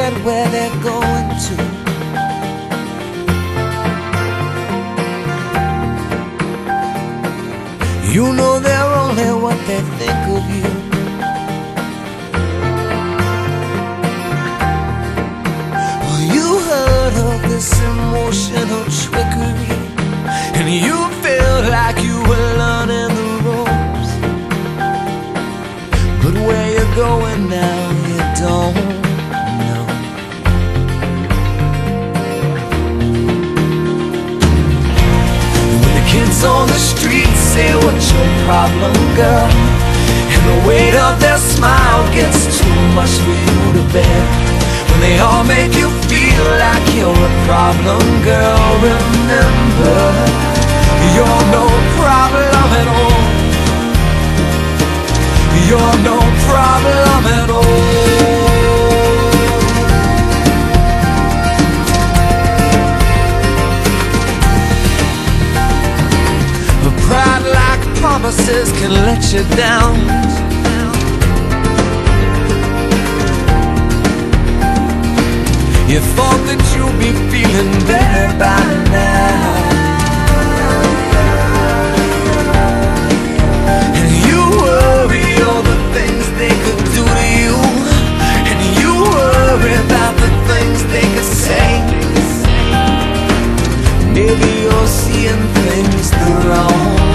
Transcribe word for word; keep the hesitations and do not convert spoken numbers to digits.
get where they're going to. You know they're only what they think of you. Well, you heard of this emotional trickery, and you felt like you were learning the ropes. But where you're going now, you don't know. When the kids on the street say, "What's your problem, girl?" and the weight of their smile gets too much for you to bear. When they all make you feel like you're a problem, girl, remember, you're no problem at all. You're no problem at all. But pride like promises can let you down. You thought that you'd be feeling better by now, and you worry all the things they could do to you, and you worry about the things they could say. Maybe you're seeing things the wrong